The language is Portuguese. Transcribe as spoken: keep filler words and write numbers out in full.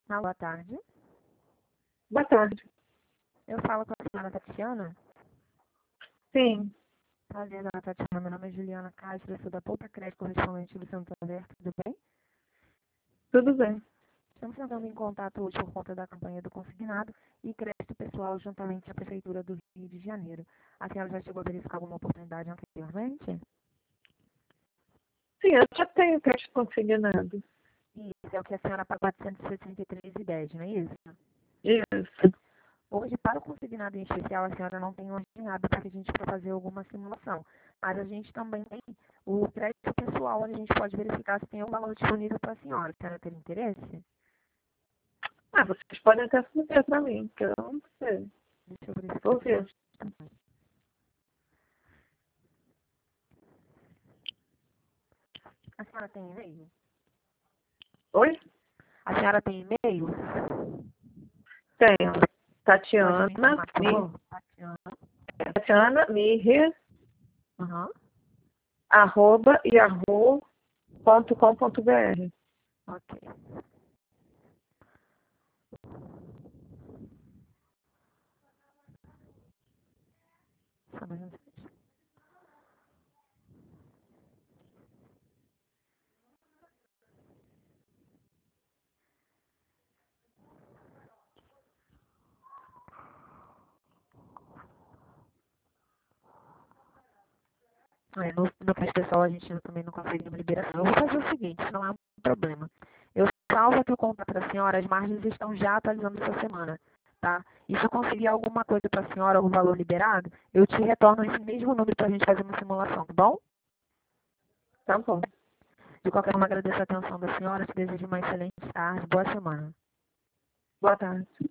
Ah, boa tarde. Boa tarde. Eu falo com a senhora Tatiana. Sim, Prazer, dona Tatiana. Meu nome é Juliana Castro, eu sou da Poupa Crédito Correspondente do Santander. Tudo bem? tudo bem. Estamos entrando em contato hoje por conta da campanha do consignado e crédito pessoal juntamente à Prefeitura do Rio de Janeiro. A senhora já chegou a verificar alguma oportunidade anteriormente? Sim, eu já tenho crédito consignado. Isso, é o que a senhora paga quatrocentos e sessenta e três reais e dez, não é isso? Isso. Hoje, para o consignado em especial, a senhora não tem hoje nada para que a gente possa fazer alguma simulação. Mas a gente também tem o crédito pessoal, onde a gente pode verificar se tem um valor disponível para a senhora. A senhora tem interesse? Ah, vocês podem até submeter para mim, que eu não sei. Deixa eu verificar Vou aqui ver. hoje também. A senhora tem e-mail? Oi? A senhora tem e-mail? Tenho. Pode Tatiana, me informar, por mi, favor? Tatiana. Tatiana Mirre, Aham. arroba, yahoo ponto com ponto br. Ok. Só mais um instante. É, no, no crédito pessoal a gente também não consegue uma liberação. Eu vou fazer o seguinte, não é um problema. Eu salvo aqui o contrato da senhora, as margens estão já atualizando essa semana, tá? E se eu conseguir alguma coisa para a senhora, algum valor liberado, eu te retorno esse mesmo número para a gente fazer uma simulação, tá bom? Tá bom. De qualquer forma, agradeço a atenção da senhora, te desejo uma excelente tarde, boa semana. Boa tarde.